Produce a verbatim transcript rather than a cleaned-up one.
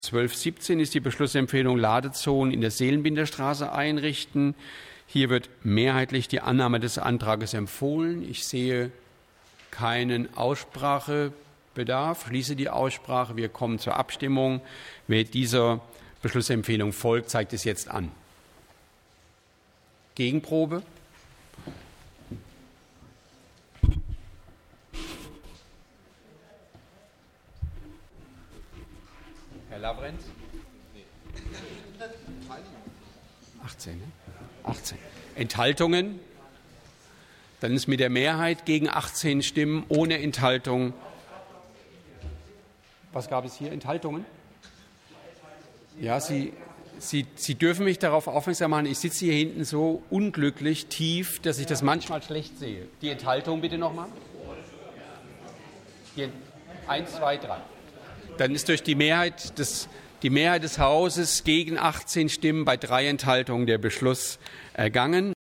zwölf siebzehn ist die Beschlussempfehlung Ladezonen in der Seelenbinderstraße einrichten. Hier wird mehrheitlich die Annahme des Antrages empfohlen. Ich sehe keinen Aussprachebedarf. Schließe die Aussprache. Wir kommen zur Abstimmung. Wer dieser Beschlussempfehlung folgt, zeigt es jetzt an. Gegenprobe. Herr Lavrenz? achtzehn, ne? achtzehn. Enthaltungen? Dann ist mit der Mehrheit gegen achtzehn Stimmen ohne Enthaltung. Was gab es hier? Enthaltungen? Ja, Sie, Sie, Sie dürfen mich darauf aufmerksam machen, ich sitze hier hinten so unglücklich tief, dass ich das manchmal schlecht sehe. Die Enthaltung bitte nochmal. Eins, zwei, drei. Dann ist durch die Mehrheit des, die Mehrheit des Hauses gegen achtzehn Stimmen bei drei Enthaltungen der Beschluss ergangen.